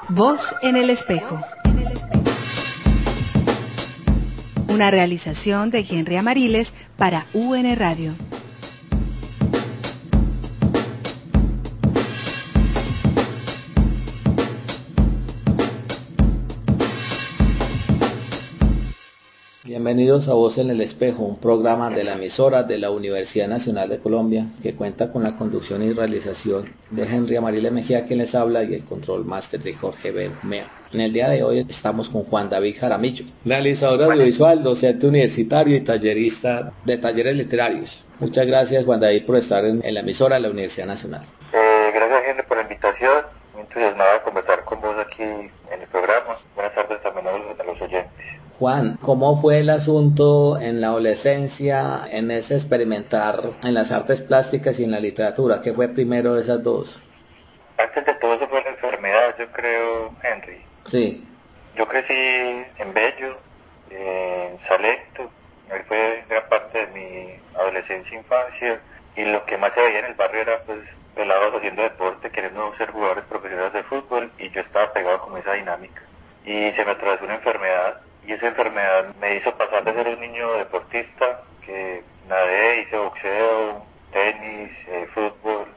Voz en el espejo. Una realización de Henry Amariles para UN Radio. Bienvenidos a Voz en el Espejo, un programa de la emisora de la Universidad Nacional de Colombia que cuenta con la conducción y realización de Henry Amariles Mejía, quien les habla, y el control máster de Jorge Bermea. En el día de hoy estamos con Juan David Jaramillo, realizador audiovisual, docente universitario y tallerista de talleres literarios. Muchas gracias, Juan David, por estar en la emisora de la Universidad Nacional. Gracias, Henry, por la invitación. Muy entusiasmado de conversar con vos aquí en el programa. Buenas tardes también a los oyentes. Juan, ¿cómo fue el asunto en la adolescencia, en ese experimentar en las artes plásticas y en la literatura? ¿Qué fue primero de esas dos? Antes de todo eso fue la enfermedad, yo creo, Henry. Sí. Yo crecí en Bello, en Salento. Ahí fue gran parte de mi adolescencia e infancia. Y lo que más se veía en el barrio era pues pelados haciendo deporte, queriendo ser jugadores profesionales de fútbol, y yo estaba pegado con esa dinámica. Y se me atravesó una enfermedad, y esa enfermedad me hizo pasar de ser un niño deportista, que nadé, hice boxeo, tenis, fútbol,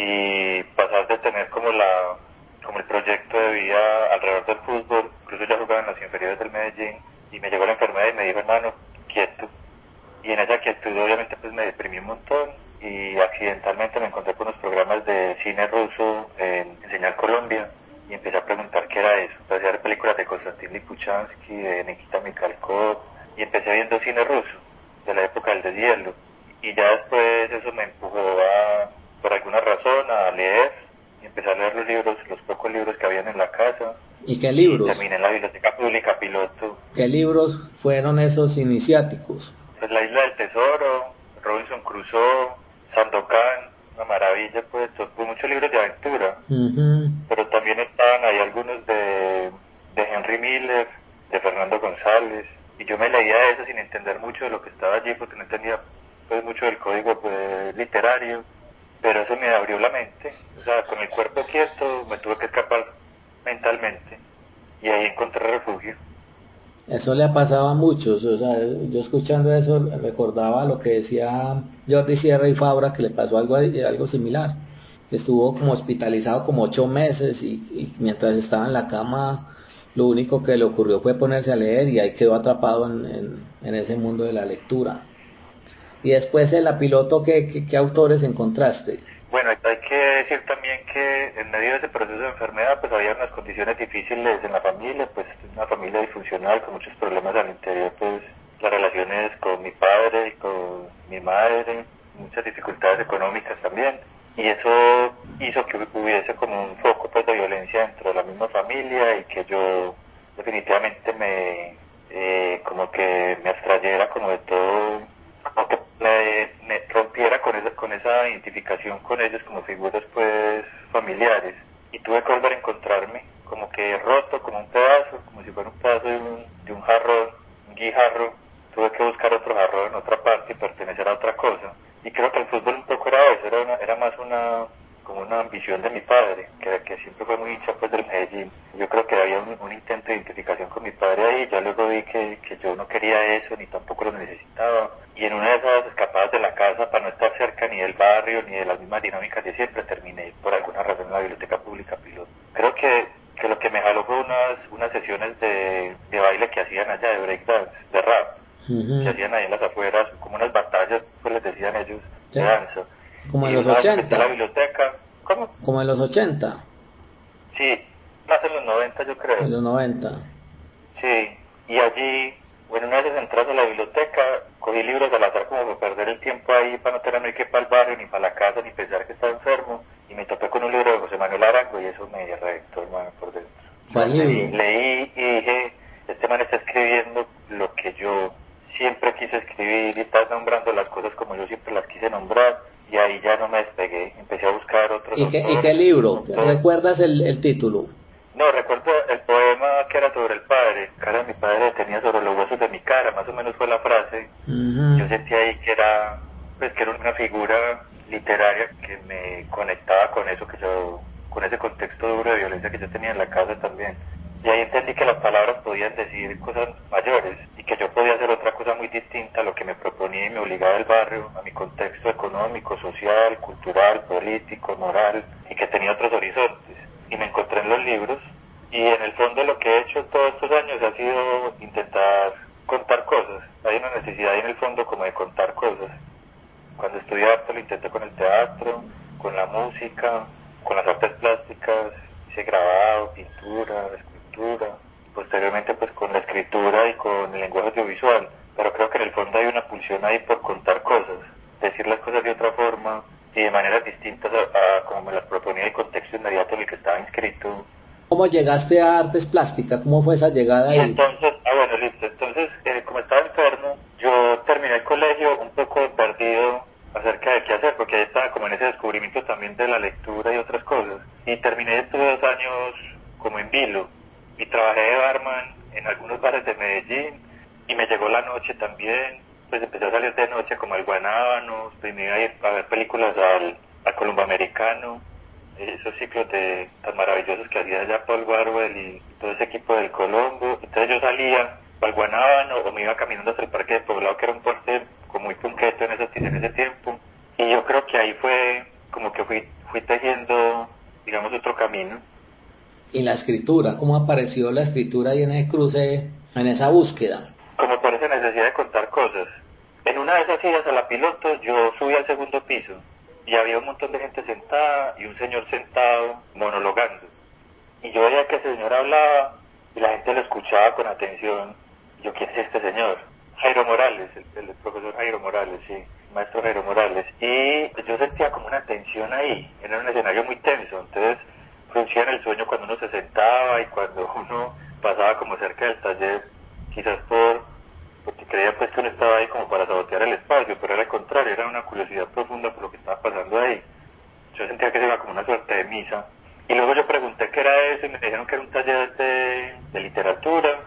y pasar de tener como el proyecto de vida alrededor del fútbol. Incluso ya jugaba en las inferiores del Medellín, y me llegó la enfermedad y me dijo, hermano, quieto. Y en esa quietud obviamente pues me deprimí un montón, y accidentalmente me encontré con unos programas de cine ruso en Señal Colombia, y empecé a preguntar qué era eso. Empecé a ver películas de Konstantin Lipuchansky, de Nikita Mikhalkov, y empecé viendo cine ruso de la época del deshielo, y ya después eso me empujó por alguna razón a leer, y empecé a leer los pocos libros que habían en la casa. ¿Y qué libros? Y terminé en la Biblioteca Pública Piloto. ¿Qué libros fueron esos iniciáticos? Pues La Isla del Tesoro, Robinson Crusoe, Sandokan, una maravilla, pues muchos libros de aventura. Pero también estaban ahí algunos de Henry Miller, de Fernando González, y yo me leía eso sin entender mucho de lo que estaba allí, porque no entendía pues mucho del código pues literario, pero eso me abrió la mente. O sea, con el cuerpo quieto me tuve que escapar mentalmente, y ahí encontré refugio. Eso le ha pasado a muchos, o sea, yo escuchando eso recordaba lo que decía Jordi Sierra y Fabra, que le pasó algo similar. Estuvo como hospitalizado como 8 meses y mientras estaba en la cama lo único que le ocurrió fue ponerse a leer, y ahí quedó atrapado en ese mundo de la lectura. Y después en la piloto, ¿qué autores encontraste? Bueno, hay que decir también que en medio de ese proceso de enfermedad pues había unas condiciones difíciles en la familia, pues una familia disfuncional con muchos problemas al interior, pues las relaciones con mi padre y con mi madre, muchas dificultades económicas también, y eso hizo que hubiese como un foco pues de violencia dentro de la misma familia, y que yo definitivamente como que me abstrayera como de todo, como que me rompiera con esa identificación con ellos como figuras pues familiares, y tuve que volver a encontrarme como que roto, como un pedazo, como si fuera un pedazo de un jarrón, un guijarro. Tuve que buscar otro jarrón en otra parte y pertenecer a otra cosa, y creo que el fútbol un poco era eso, era más como una ambición de mi padre, que siempre fue muy hincha pues del Medellín. Yo creo que había un intento de identificación con mi padre ahí. Ya luego vi que yo no quería eso, ni tampoco lo necesitaba, y en una de esas escapadas de la casa, para no estar cerca ni del barrio ni de las mismas dinámicas de siempre, terminé por alguna razón en la Biblioteca Pública Piloto. Creo que lo que me jaló fue unas sesiones de baile que hacían allá, de breakdance, de rap, que hacían ahí en las afueras, como unas batallas, pues les decían ellos, de danza. Como en Y los una vez me metí 80. a la biblioteca. ¿Cómo? Como en los 80. Sí, más en los 90 yo creo. En los 90. Sí, y allí, bueno, una vez entras a la biblioteca, cogí libros al azar como para perder el tiempo ahí, para no tenerme que ir para el barrio, ni para la casa, ni pensar que estaba enfermo, y me topé con un libro de José Manuel Arango, y eso me reventó, hermano, por dentro. ¿Cuál libro? Leí y dije, este man está escribiendo lo que yo siempre quise escribir, y está nombrando las cosas como yo siempre las quise nombrar, y ahí ya no me despegué. Empecé a buscar otros ¿Y autores. qué libro? ¿Recuerdas el título? No, recuerdo el poema que era sobre el padre. Cara, mi padre tenía sobre los huesos de mi cara, más o menos fue la frase. Yo sentí ahí que era una figura literaria que me conectaba con eso que yo con ese contexto duro de violencia que yo tenía en la casa también. Y ahí entendí que las palabras podían decir cosas mayores y que yo podía hacer otra cosa muy distinta a lo que me proponía y me obligaba el barrio, a mi contexto económico, social, cultural, político, moral, y que tenía otros horizontes. Y me encontré en los libros, y en el fondo lo que he hecho todos estos años ha sido intentar contar cosas. Hay una necesidad ahí en el fondo como de contar cosas. Cuando estudié arte lo intenté con el teatro, con la música, con las artes plásticas, hice grabado, pintura, escultura, posteriormente pues con la escritura y con el lenguaje audiovisual, pero creo que en el fondo hay una pulsión ahí por contar cosas, decir las cosas de otra forma y de maneras distintas a como me las proponía el contexto inmediato en el que estaba inscrito. ¿Cómo llegaste a artes plásticas? ¿Cómo fue esa llegada ahí? Y entonces, bueno, listo, entonces como estaba enfermo, yo terminé el colegio un poco perdido acerca de qué hacer, porque ahí estaba como en ese descubrimiento también de la lectura y otras cosas. Y terminé, estuve 2 años como en vilo, y trabajé de barman en algunos bares de Medellín, y me llegó la noche también, pues empecé a salir de noche como al Guanábano, pues me iba a ir a ver películas al Colombo Americano, esos ciclos tan maravillosos que hacía allá Paul Barwell y todo ese equipo del Colombo. Entonces yo salía al Guanábano o me iba caminando hasta el Parque de Poblado, que era un parque como muy punqueto en ese tiempo, y yo creo que ahí fue como que fui tejiendo, digamos, otro camino. ¿Y la escritura? ¿Cómo apareció la escritura ahí en ese cruce, en esa búsqueda? Como por esa necesidad de contar cosas. En una de esas idas a la Piloto yo subí al segundo piso y había un montón de gente sentada y un señor sentado monologando. Y yo veía que ese señor hablaba y la gente lo escuchaba con atención. Y yo, ¿quién es este señor? Jairo Morales, el profesor Jairo Morales, sí, el maestro Jairo Morales. Y yo sentía como una tensión ahí, era un escenario muy tenso. Entonces fruncía en el sueño cuando uno se sentaba y cuando uno pasaba como cerca del taller, quizás porque creía pues que uno estaba ahí como para sabotear el espacio, pero era al contrario, era una curiosidad profunda por lo que estaba pasando ahí. Yo sentía que era como una suerte de misa. Y luego yo pregunté qué era eso y me dijeron que era un taller de literatura.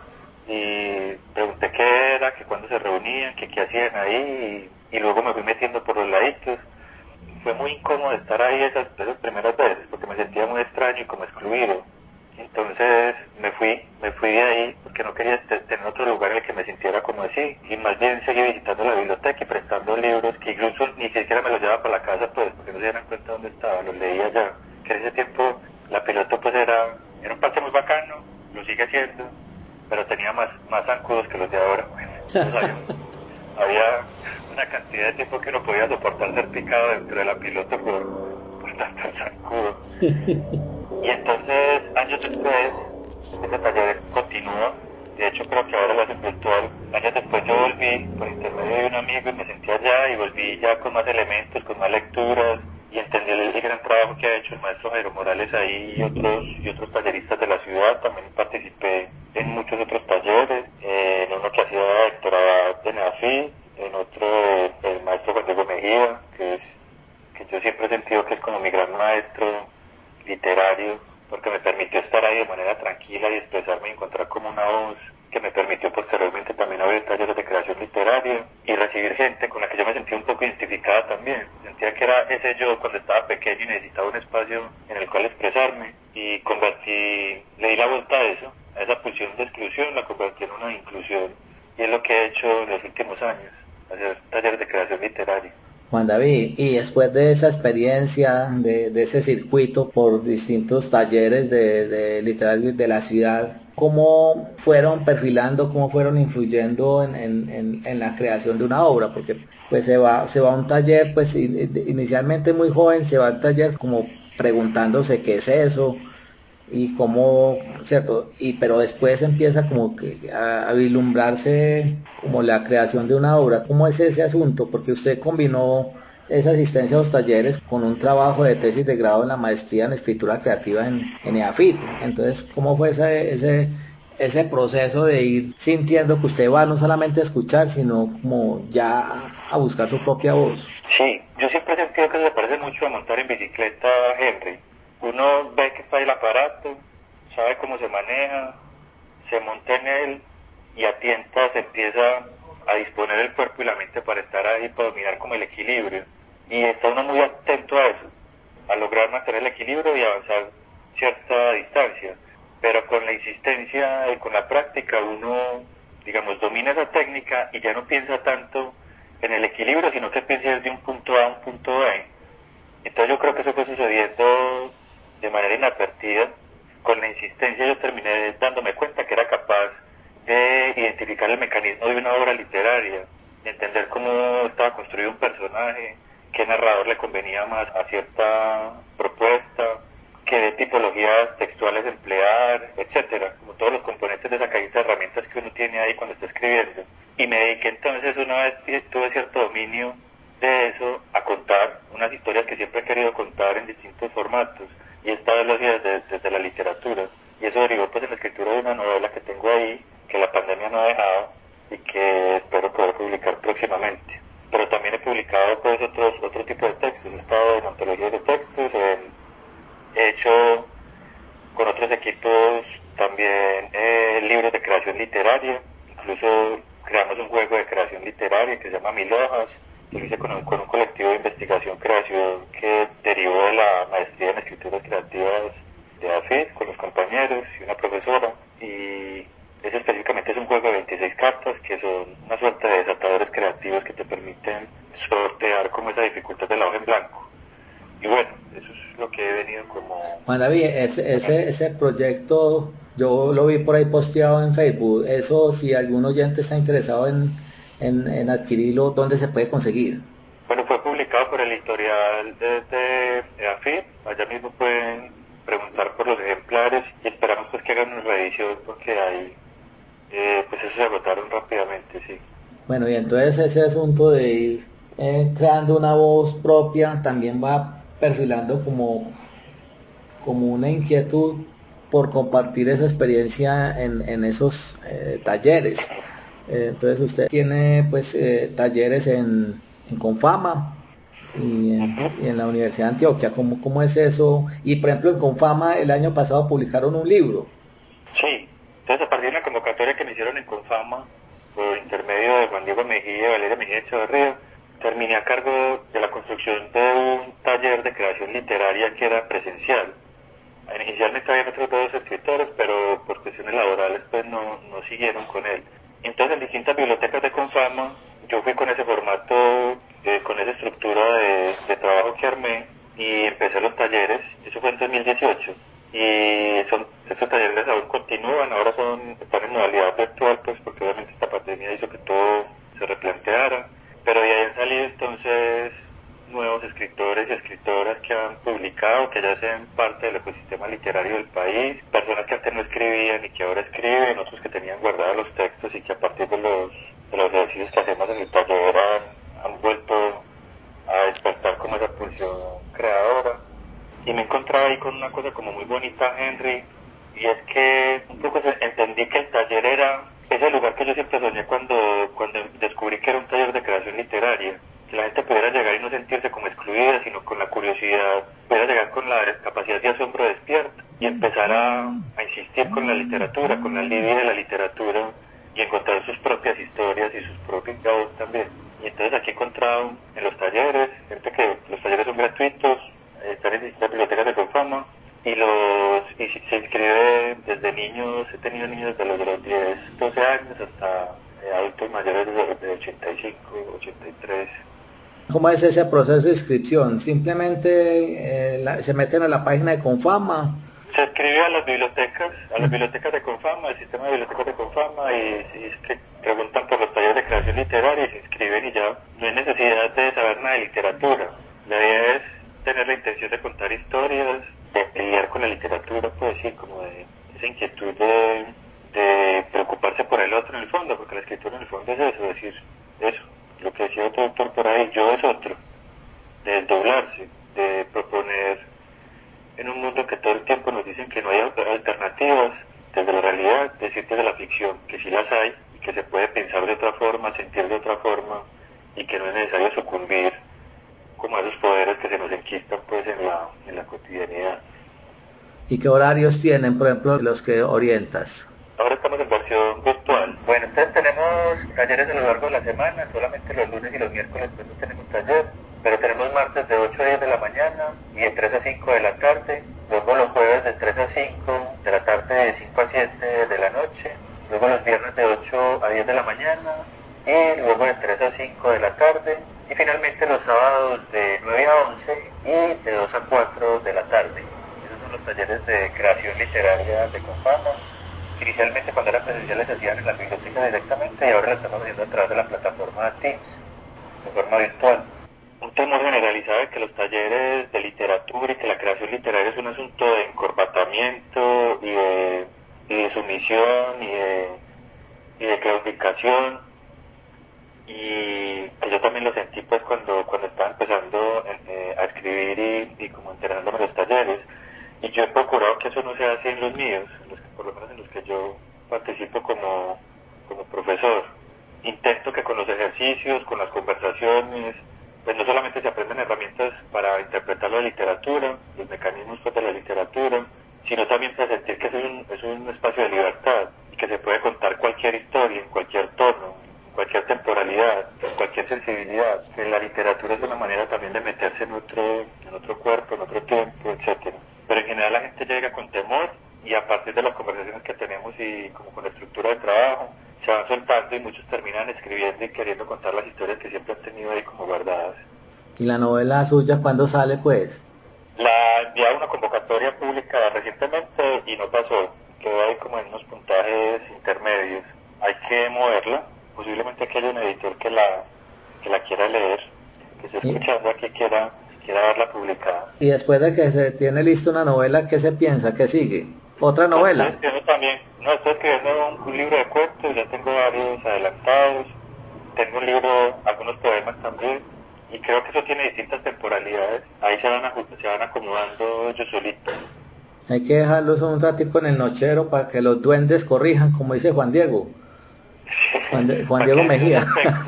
Y pregunté qué era, que cuándo se reunían, que qué hacían ahí. Y luego me fui metiendo por los laditos. Fue muy incómodo estar ahí esas primeras veces porque me sentía muy extraño y como excluido. Entonces me fui de ahí porque no quería tener otro lugar en el que me sintiera como así, y más bien seguí visitando la biblioteca y prestando libros que incluso ni siquiera me los llevaba para la casa pues porque no se dieran cuenta dónde estaba, los leía ya. Que en ese tiempo la Piloto pues era un parche muy bacano, lo sigue siendo, pero tenía más zancudos que los de ahora. Entonces había una cantidad de tiempo que no podía soportar ser picado dentro de la Piloto por tanto zancudo. Y entonces, años después, ese taller continúa. De hecho, creo que ahora lo hacen virtual. Años después yo volví por intermedio de un amigo y me senté allá y volví ya con más elementos, con más lecturas, y entendí el gran trabajo que ha hecho el maestro Jairo Morales ahí y otros talleristas de la ciudad. También participé en muchos otros talleres, en uno que hacía Héctor Abad de Neafí, en otro el maestro Juan Diego Mejía, que yo siempre he sentido que es como mi gran maestro literario, porque me permitió estar ahí de manera tranquila y expresarme y encontrar como una voz que me permitió posteriormente también abrir talleres de creación literaria y recibir gente con la que yo me sentía un poco identificada también. Sentía que era ese yo cuando estaba pequeño y necesitaba un espacio en el cual expresarme, y le di la vuelta a eso, a esa pulsión de exclusión, la convertí en una inclusión, y es lo que he hecho en los últimos años, hacer talleres de creación literaria. Juan David, y después de esa experiencia, de ese circuito por distintos talleres de literarios de la ciudad, ¿cómo fueron perfilando, cómo fueron influyendo en la creación de una obra? Porque pues se va a un taller, pues inicialmente muy joven, se va al taller como preguntándose qué es eso, y cómo, cierto, pero después empieza como que a vislumbrarse como la creación de una obra. ¿Cómo es ese asunto? Porque usted combinó esa asistencia a los talleres con un trabajo de tesis de grado en la maestría en escritura creativa en EAFIT. Entonces, ¿cómo fue ese proceso de ir sintiendo que usted va no solamente a escuchar, sino como ya a buscar su propia voz? Sí, yo siempre he sentido que se parece mucho a montar en bicicleta, Henry. Uno ve que está ahí el aparato, sabe cómo se maneja, se monta en él y a tientas empieza a disponer el cuerpo y la mente para estar ahí, para dominar como el equilibrio. Y está uno muy atento a eso, a lograr mantener el equilibrio y avanzar cierta distancia, pero con la insistencia y con la práctica uno, digamos, domina esa técnica y ya no piensa tanto en el equilibrio, sino que piensa desde un punto A a un punto B. Entonces yo creo que eso fue sucediendo de manera inadvertida. Con la insistencia yo terminé dándome cuenta que era capaz de identificar el mecanismo de una obra literaria, de entender cómo estaba construido un personaje, qué narrador le convenía más a cierta propuesta, qué tipologías textuales emplear, etcétera, como todos los componentes de esa cajita de herramientas que uno tiene ahí cuando está escribiendo. Y me dediqué entonces, una vez tuve cierto dominio de eso, a contar unas historias que siempre he querido contar en distintos formatos, y esta vez lo hacía desde la literatura, y eso derivó pues en la escritura de una novela que tengo ahí, que la pandemia no ha dejado, y que espero poder publicar próximamente. Pero también he publicado pues otro tipo de textos, he estado en antologías de textos, he hecho con otros equipos también libros de creación literaria, incluso creamos un juego de creación literaria que se llama Mil Hojas. Yo lo hice con un colectivo de investigación-creación que derivó de la maestría en escrituras creativas de AFID, con los compañeros y una profesora, y ese específicamente es un juego de 26 cartas que son una suerte de desatadores creativos que te permiten sortear como esa dificultad de la hoja en blanco. Y bueno, eso es lo que he venido como... Juan David, ese proyecto yo lo vi por ahí posteado en Facebook. Eso, si algún oyente está interesado en adquirirlo, ¿dónde se puede conseguir? Bueno, fue publicado por el editorial de AFID. Allá mismo pueden preguntar por los ejemplares y esperamos pues que hagan una reedición porque ahí pues esos se agotaron rápidamente, sí. Bueno, y entonces ese asunto de ir creando una voz propia también va perfilando como una inquietud por compartir esa experiencia en esos talleres. Entonces usted tiene pues talleres en Confama y en la Universidad de Antioquia. ¿Cómo es eso? Y por ejemplo en Confama el año pasado publicaron un libro. Sí, entonces a partir de una convocatoria que me hicieron en Confama por intermedio de Juan Diego Mejía y Valeria Mejía Echeverría, terminé a cargo de la construcción de un taller de creación literaria que era presencial. Inicialmente habían otros dos escritores, pero por cuestiones laborales pues no siguieron con él. Entonces en distintas bibliotecas de Confama yo fui con ese formato, con esa estructura de trabajo que armé y empecé los talleres. Eso fue en 2018 y estos talleres aún continúan, ahora están en modalidad virtual pues porque obviamente esta pandemia hizo que todo se replanteara, pero de ahí han salido entonces nuevos escritores y escritoras que han publicado, que ya sean parte del ecosistema literario del país, personas que antes no escribían y que ahora escriben, otros que tenían guardados los textos y que a partir de los ejercicios que hacemos en el taller han vuelto a despertar como esa pulsión creadora. Y me encontraba ahí con una cosa como muy bonita, Henry, y es que un poco entendí que el taller era ese lugar que yo siempre soñé cuando descubrí que era un taller de creación literaria, que la gente pudiera llegar y no sentirse como excluida, sino con la curiosidad, pudiera llegar con la capacidad de asombro despierta y empezar a insistir con la literatura, con la lidia de la literatura y encontrar sus propias historias y sus propios voz también. Y entonces aquí he encontrado en los talleres, gente que los talleres son gratuitos, están en distintas bibliotecas de Confama y se inscribe desde niños, he tenido niños desde los 10, 12 años hasta adultos mayores de 85, 83. ¿Cómo es ese proceso de inscripción? Simplemente se meten a la página de Confama. Se escribe a las bibliotecas de Confama, al sistema de bibliotecas de Confama y preguntan por los talleres de creación literaria y se inscriben y ya. No hay necesidad de saber nada de literatura. La idea es tener la intención de contar historias, de lidiar con la literatura, pues sí, como de esa inquietud de preocuparse por el otro en el fondo, porque la escritura en el fondo es eso, decir eso, lo que decía otro autor por ahí, yo es otro, de desdoblarse, de proponer en un mundo que todo el tiempo nos dicen que no hay alternativas, desde la realidad, decir desde la ficción, que sí las hay y que se puede pensar de otra forma, sentir de otra forma y que no es necesario sucumbir como a esos poderes que se nos enquistan pues en la cotidianidad. ¿Y qué horarios tienen, por ejemplo, los que orientas? Ahora estamos en versión virtual. Bueno, entonces tenemos talleres a lo largo de la semana, solamente los lunes y los miércoles pues no tenemos taller, pero tenemos martes de 8 a 10 de la mañana y de 3 a 5 de la tarde, luego los jueves de 3 5 de la tarde, de 5 a 7 de la noche, luego los viernes de 8 a 10 de la mañana, y luego de 3 a 5 de la tarde, y finalmente los sábados de 9 a 11 y de 2 a 4 de la tarde. Esos son los talleres de creación literaria de Confama. Inicialmente, cuando eran presenciales, se hacían en la biblioteca directamente, y ahora lo estamos haciendo a través de la plataforma Teams, de forma virtual. Un temor generalizado de que los talleres de literatura y que la creación literaria es un asunto de encorbatamiento y de sumisión y de claudicación, y que yo también lo sentí pues cuando estaba empezando a escribir y como enterándome de los talleres, y yo he procurado que eso no sea así en los míos, por lo menos en los que yo participo como profesor. Intento que con los ejercicios, con las conversaciones, pues no solamente se aprenden herramientas para interpretar la literatura, los mecanismos pues de la literatura, sino también para sentir que es un espacio de libertad y que se puede contar cualquier historia, en cualquier tono, en cualquier temporalidad, en cualquier sensibilidad. Que la literatura es una manera también de meterse en otro cuerpo, en otro tiempo, etcétera. Pero en general la gente llega con temor, y a partir de las conversaciones que tenemos y como con la estructura de trabajo, se van soltando y muchos terminan escribiendo y queriendo contar las historias que siempre han tenido ahí como guardadas. ¿Y la novela suya cuándo sale, pues? La envié a una convocatoria pública recientemente y no pasó, quedó ahí como en unos puntajes intermedios. Hay que moverla, posiblemente que haya un editor que la quiera leer, que esté escuchando aquí quiera verla publicada. Y después de que se tiene lista una novela, ¿qué se piensa? ¿Qué sigue? ¿Otra novela? Estoy escribiendo un libro de cuentos, ya tengo varios adelantados, tengo un libro, algunos poemas también, y creo que eso tiene distintas temporalidades, ahí se van acomodando ellos solitos. Hay que dejarlos un ratico en el nochero para que los duendes corrijan, como dice Juan Diego. Juan Diego Mejía.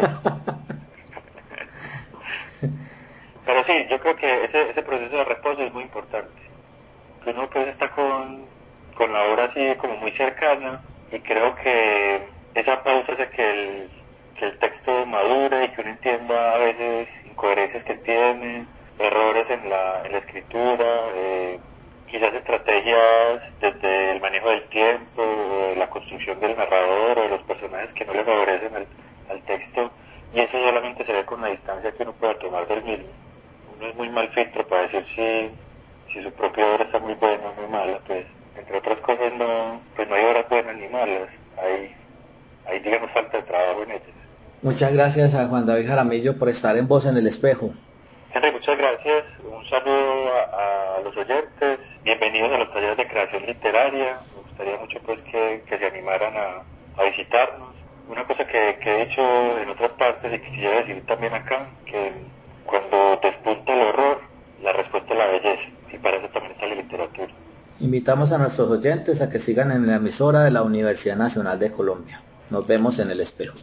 Pero sí, yo creo que ese proceso de reposo es muy importante. Que uno pues está con la obra así como muy cercana, y creo que esa pausa hace que el texto madure y que uno entienda a veces incoherencias que tiene, errores en la escritura, quizás estrategias desde el manejo del tiempo, o de la construcción del narrador o de los personajes que no le favorecen al texto, y eso solamente se ve con la distancia que uno pueda tomar del mismo. Uno es muy mal filtro para decir si su propia obra está muy buena o muy mala, pues entre otras cosas no hay obras buenas ni malas, hay digamos falta de trabajo en ellas. Muchas gracias a Juan David Jaramillo por estar en Voz en el Espejo. Henry, muchas gracias, un saludo a los oyentes, bienvenidos a los talleres de creación literaria, me gustaría mucho pues que se animaran a visitarnos. Una cosa que he dicho en otras partes y que quisiera decir también acá, que cuando despunta el horror, la respuesta es la belleza, y para eso también está la literatura. Invitamos a nuestros oyentes a que sigan en la emisora de la Universidad Nacional de Colombia. Nos vemos en el espejo.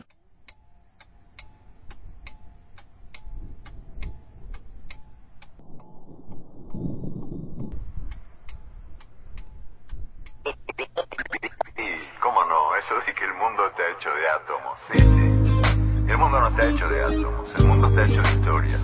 ¿Cómo no? Eso de que el mundo está hecho de átomos. Sí. El mundo no está hecho de átomos, el mundo está hecho de historias.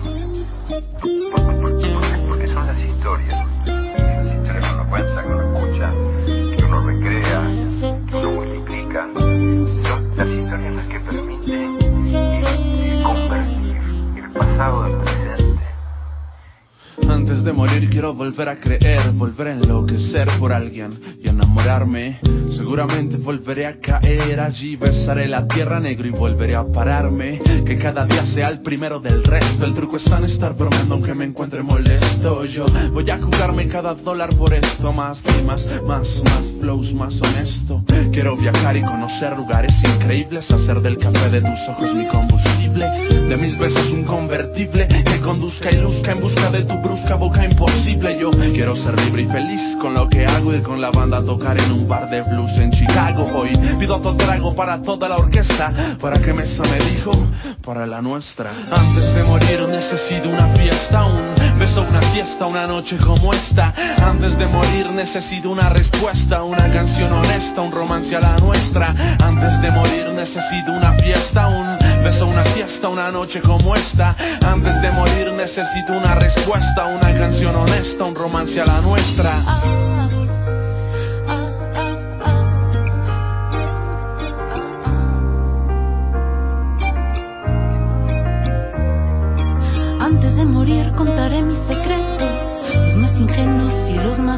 Porque son las historias. Las historias que uno cuenta, que uno escucha, que uno recrea, que uno multiplica. Son las historias las que permiten convertir el pasado en presente. Antes de morir quiero volver a creer, volver a enloquecer por alguien y enamorarme. Seguramente volveré a caer allí, besaré la tierra negro y volveré a pararme. Que cada día sea el primero del resto. El truco está en estar bromeando aunque me encuentre molesto. Yo voy a jugarme cada dólar por esto. Más rimas, más flows, más honesto. Quiero viajar y conocer lugares increíbles, hacer del café de tus ojos mi combustible, de mis besos un convertible que conduzca y luzca en busca de tu brusca boca imposible. Yo quiero ser libre y feliz con lo que hago, ir con la banda a tocar en un bar de blues en Chicago. Hoy pido otro trago para toda la orquesta, para que Mesa me dijo, para la nuestra. Antes de morir necesito una fiesta, un beso, una fiesta, una noche como esta. Antes de morir necesito una respuesta, una canción honesta, un romance a la nuestra. Antes de morir necesito una fiesta, un beso, una siesta, una noche como esta. Antes de morir necesito una respuesta, una canción honesta, un romance a la nuestra.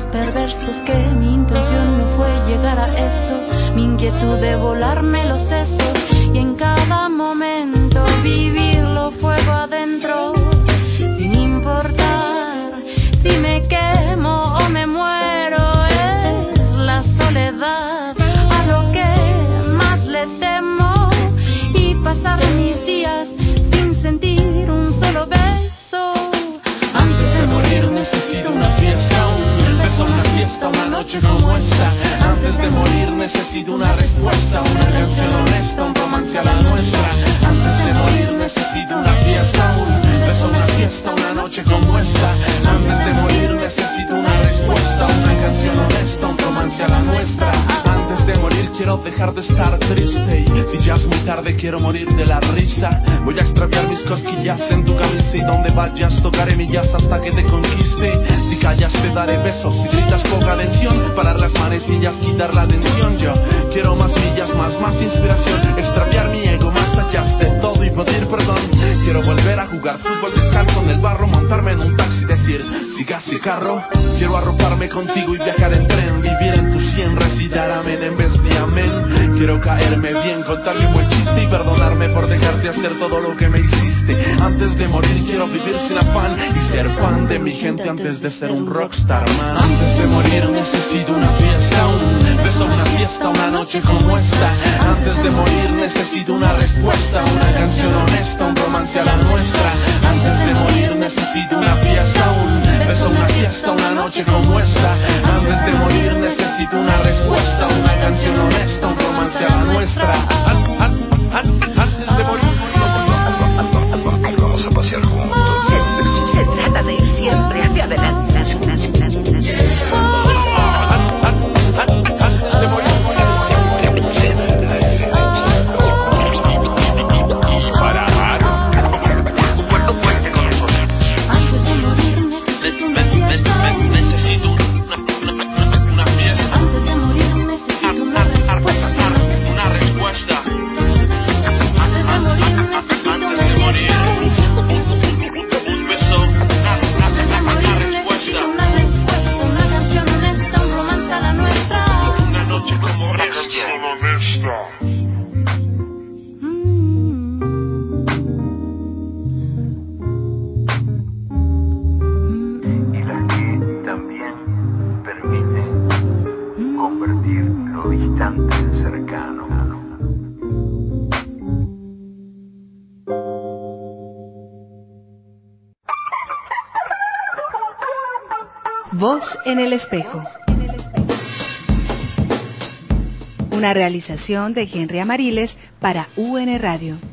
perversos que mi intención no fue llegar a esto, mi inquietud de volarme los sesos y en cada momento vivirlo fuego adentro, sin importar si me quemo o me muero. Es la soledad a lo que más le temo y pasar mis días sin sentir un solo beso. Antes de morir necesito una fiesta, un beso, una fiesta, una noche como esta. Antes de morir necesito una respuesta, una canción honesta, un romance a la nuestra. Antes de morir necesito una fiesta, un beso, una fiesta, una noche como esta. Antes de morir necesito una respuesta, una canción honesta, un romance a la nuestra. Antes de morir quiero dejar de estar triste y si ya es muy tarde quiero morir de la risa. Voy a extraviar mis cosquillas en tu camisa y donde vayas tocaré millas hasta que te conquiste. Si callas te daré besos, si gritas poca atención, parar las manecillas, quitar la tensión. Yo quiero más millas, más inspiración, extraviar mi ego más allá de todo y pedir perdón. Quiero volver a jugar fútbol descalzo en el barro, montarme en un taxi, decir siga si carro. Quiero arroparme contigo y viajar en tren, vivir en tu sien, recitar amén en vez de amén. Quiero caerme bien, contarme un buen chiste y perdonarme por dejarte hacer todo lo que me hiciste. Antes de morir quiero vivir sin afán y ser fan de mi gente antes de ser un rockstar man. Antes de morir necesito una fiesta, un beso, una fiesta, una noche como esta. Antes de morir necesito una respuesta, una canción honesta, un romance a la nuestra. Antes de morir necesito una fiesta, un beso, una fiesta, una noche como esta. Antes de morir necesito una respuesta, una canción honesta, un romance a la nuestra. Antes de morir vamos a pasear juntos. Se trata de ir siempre hacia adelante. Voz en el espejo. Una realización de Henry Amariles para UN Radio.